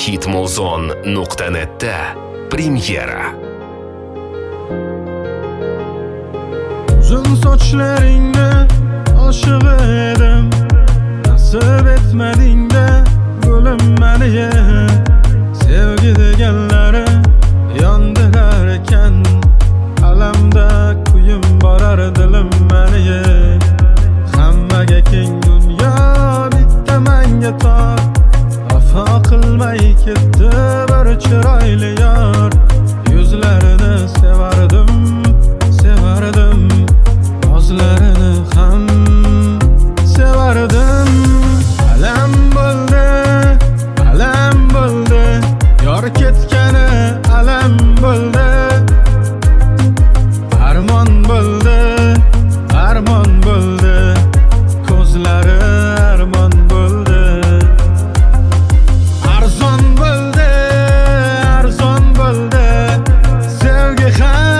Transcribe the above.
hitmuzon.net'da premyera. Uzun sochlaringni oshiq edim, nasib etmading-da gulim meniga. Sevgi deganlari yondirar ekan, alamda kuyim borar dilim meniga. Hammaga keng dunyo bitta menga tor, vafo qilmay ketdi bir chiroyli yor. Yuzlarini sevardim, o'zlarini ham sevardim. Alam bo'ldi, yor ketgani alam bo'ldi. Armon bo'ldi, ko'zlari armon bo'ldi. Arzon bo'ldi, sevgi ham